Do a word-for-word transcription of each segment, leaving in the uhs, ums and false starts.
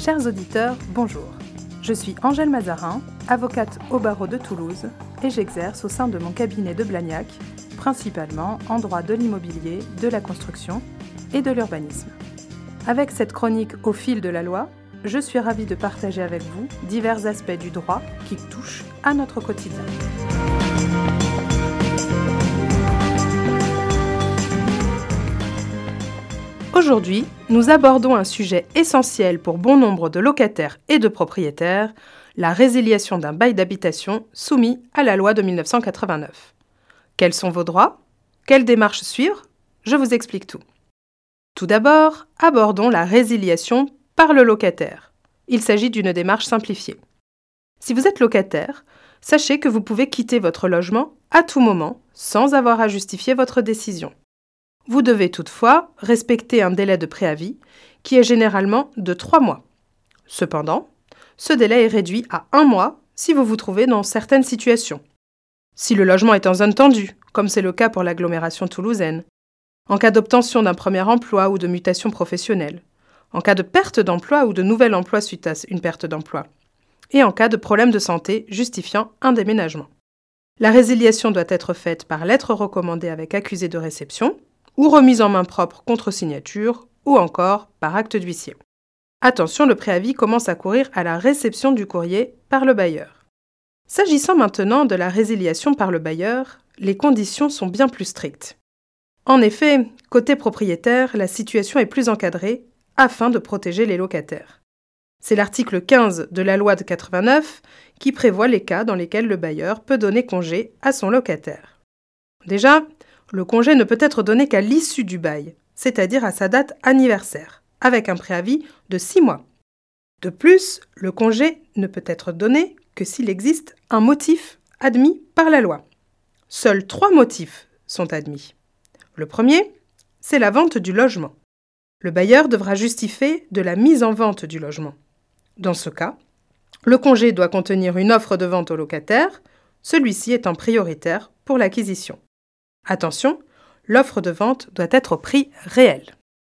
Chers auditeurs, bonjour. Je suis Angèle Mazarin, avocate au barreau de Toulouse et j'exerce au sein de mon cabinet de Blagnac, principalement en droit de l'immobilier, de la construction et de l'urbanisme. Avec cette chronique au fil de la loi, je suis ravie de partager avec vous divers aspects du droit qui touchent à notre quotidien. Aujourd'hui, nous abordons un sujet essentiel pour bon nombre de locataires et de propriétaires, la résiliation d'un bail d'habitation soumis à la loi de mille neuf cent quatre-vingt-neuf. Quels sont vos droits ? Quelles démarches suivre ? Je vous explique tout. Tout d'abord, abordons la résiliation par le locataire. Il s'agit d'une démarche simplifiée. Si vous êtes locataire, sachez que vous pouvez quitter votre logement à tout moment sans avoir à justifier votre décision. Vous devez toutefois respecter un délai de préavis qui est généralement de trois mois. Cependant, ce délai est réduit à un mois si vous vous trouvez dans certaines situations. Si le logement est en zone tendue, comme c'est le cas pour l'agglomération toulousaine, en cas d'obtention d'un premier emploi ou de mutation professionnelle, en cas de perte d'emploi ou de nouvel emploi suite à une perte d'emploi, et en cas de problème de santé justifiant un déménagement. La résiliation doit être faite par lettre recommandée avec accusé de réception, ou remise en main propre contre signature, ou encore par acte d'huissier. Attention, le préavis commence à courir à la réception du courrier par le bailleur. S'agissant maintenant de la résiliation par le bailleur, les conditions sont bien plus strictes. En effet, côté propriétaire, la situation est plus encadrée afin de protéger les locataires. C'est l'article quinze de la loi de quatre-vingt-neuf qui prévoit les cas dans lesquels le bailleur peut donner congé à son locataire. Déjà, le congé ne peut être donné qu'à l'issue du bail, c'est-à-dire à sa date anniversaire, avec un préavis de six mois. De plus, le congé ne peut être donné que s'il existe un motif admis par la loi. Seuls trois motifs sont admis. Le premier, c'est la vente du logement. Le bailleur devra justifier de la mise en vente du logement. Dans ce cas, le congé doit contenir une offre de vente au locataire, celui-ci étant prioritaire pour l'acquisition. Attention, l'offre de vente doit être au prix réel.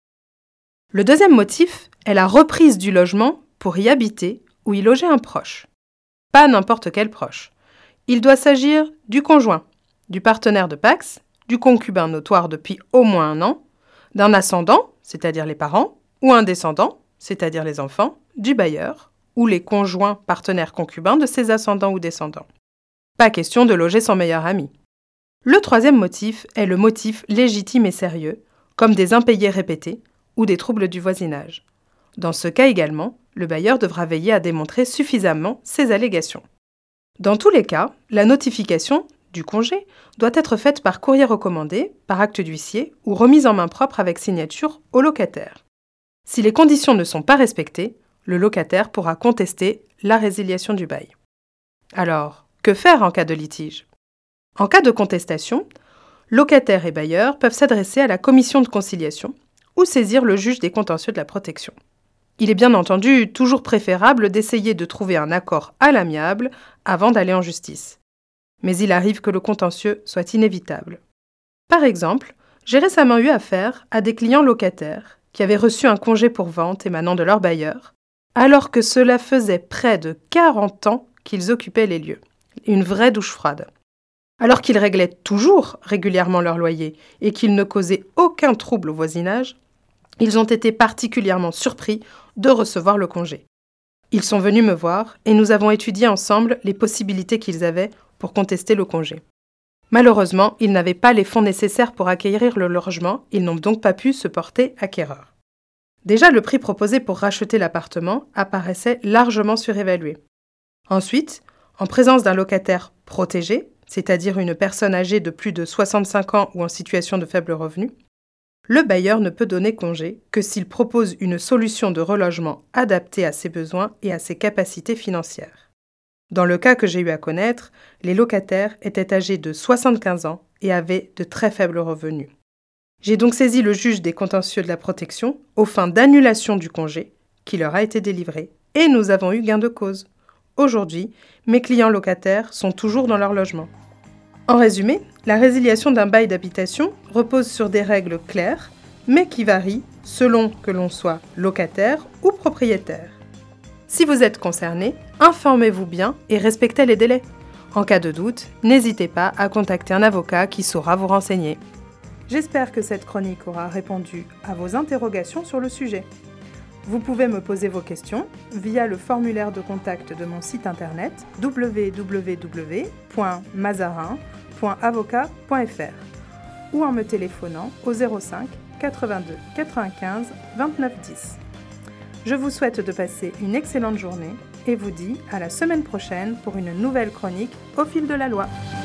Le deuxième motif est la reprise du logement pour y habiter ou y loger un proche. Pas n'importe quel proche. Il doit s'agir du conjoint, du partenaire de Pacs, du concubin notoire depuis au moins un an, d'un ascendant, c'est-à-dire les parents, ou un descendant, c'est-à-dire les enfants, du bailleur, ou les conjoints partenaires concubins de ses ascendants ou descendants. Pas question de loger son meilleur ami. Le troisième motif est le motif légitime et sérieux, comme des impayés répétés ou des troubles du voisinage. Dans ce cas également, le bailleur devra veiller à démontrer suffisamment ses allégations. Dans tous les cas, la notification du congé doit être faite par courrier recommandé, par acte d'huissier ou remise en main propre avec signature au locataire. Si les conditions ne sont pas respectées, le locataire pourra contester la résiliation du bail. Alors, que faire en cas de litige ? En cas de contestation, locataires et bailleurs peuvent s'adresser à la commission de conciliation ou saisir le juge des contentieux de la protection. Il est bien entendu toujours préférable d'essayer de trouver un accord à l'amiable avant d'aller en justice. Mais il arrive que le contentieux soit inévitable. Par exemple, j'ai récemment eu affaire à des clients locataires qui avaient reçu un congé pour vente émanant de leur bailleur, alors que cela faisait près de quarante ans qu'ils occupaient les lieux. Une vraie douche froide. Alors qu'ils réglaient toujours régulièrement leur loyer et qu'ils ne causaient aucun trouble au voisinage, ils ont été particulièrement surpris de recevoir le congé. Ils sont venus me voir et nous avons étudié ensemble les possibilités qu'ils avaient pour contester le congé. Malheureusement, ils n'avaient pas les fonds nécessaires pour acquérir le logement, ils n'ont donc pas pu se porter acquéreurs. Déjà, le prix proposé pour racheter l'appartement apparaissait largement surévalué. Ensuite, en présence d'un locataire protégé, c'est-à-dire une personne âgée de plus de soixante-cinq ans ou en situation de faible revenu, le bailleur ne peut donner congé que s'il propose une solution de relogement adaptée à ses besoins et à ses capacités financières. Dans le cas que j'ai eu à connaître, les locataires étaient âgés de soixante-quinze ans et avaient de très faibles revenus. J'ai donc saisi le juge des contentieux de la protection aux fins d'annulation du congé qui leur a été délivré et nous avons eu gain de cause. Aujourd'hui, mes clients locataires sont toujours dans leur logement. En résumé, la résiliation d'un bail d'habitation repose sur des règles claires, mais qui varient selon que l'on soit locataire ou propriétaire. Si vous êtes concerné, informez-vous bien et respectez les délais. En cas de doute, n'hésitez pas à contacter un avocat qui saura vous renseigner. J'espère que cette chronique aura répondu à vos interrogations sur le sujet. Vous pouvez me poser vos questions via le formulaire de contact de mon site internet w w w point mazarin point avocat point f r ou en me téléphonant au zéro cinq quatre-vingt-deux quatre-vingt-quinze vingt-neuf dix. Je vous souhaite de passer une excellente journée et vous dis à la semaine prochaine pour une nouvelle chronique au fil de la loi.